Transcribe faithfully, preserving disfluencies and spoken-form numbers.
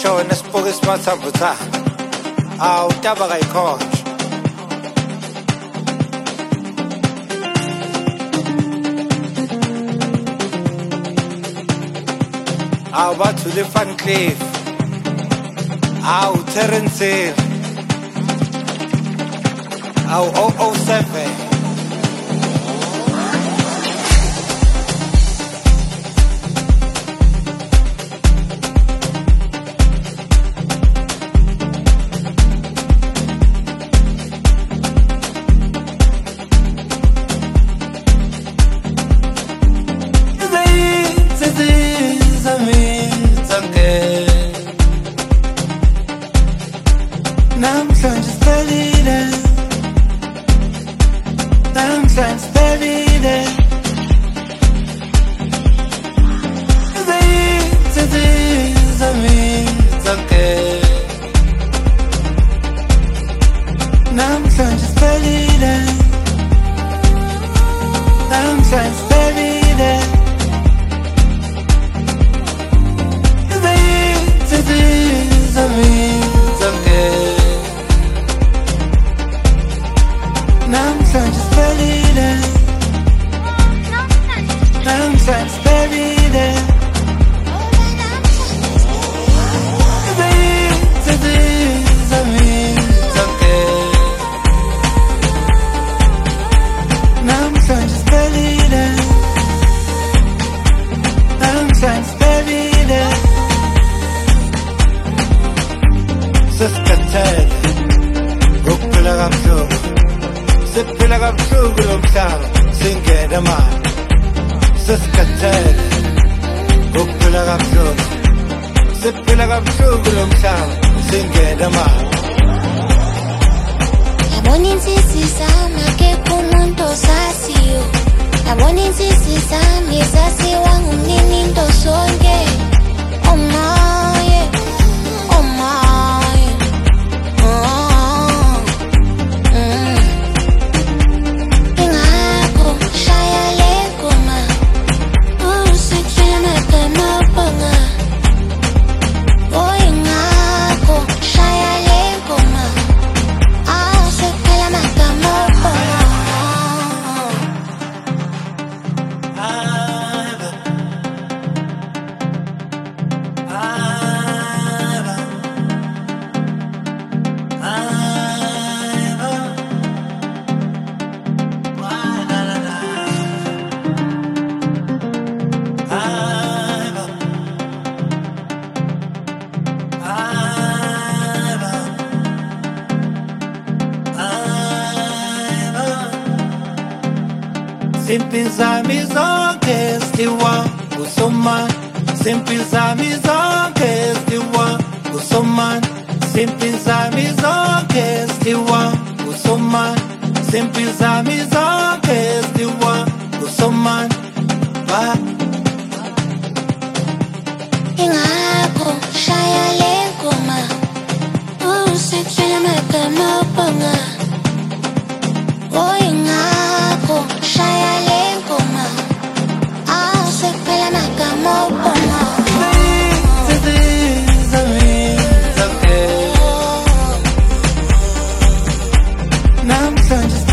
shona sipoke simathambuthana awu taba kayikhonje awu bathule Van Cleef awu Terence Hill awu oh oh seven Namhlanje siphelile Namhlanje siphelile Izinto zami zonke Namhlanje siphelile Namhlanje siphelile Izinto zami zonke Namhlanje siphelile Namhlanje siphelile Izinto zami zonke Namhlanje siphelile Namhlanje siphelile Sesikathele ukuphila kabuhlungu siphila kabuhlungu lo mhlaba singena manje sesikhathele ukuphila kabuhlungu siphila kabuhlungu lo mhlaba singena manje yabona insisi sami akekho umuntu osasiyo yabona insisi sami sasiwa ngumnini into sonke oh my oh my oh mm. Ingakho shaya le ngoma usikile magama bonga oh ingakho shaya le ngoma awusiphela magama bonga Simpi zami zonke stiwa usoman Simpi zami zonke stiwa usoman Simpi zami zonke stiwa usoman Simpi zami zonke stiwa usoman Ba ingakho shaya le ngoma usikile magama bonga oh ingakho shaya le ngoma awusiphela magama bonga Izinto zami zonke Namhlanje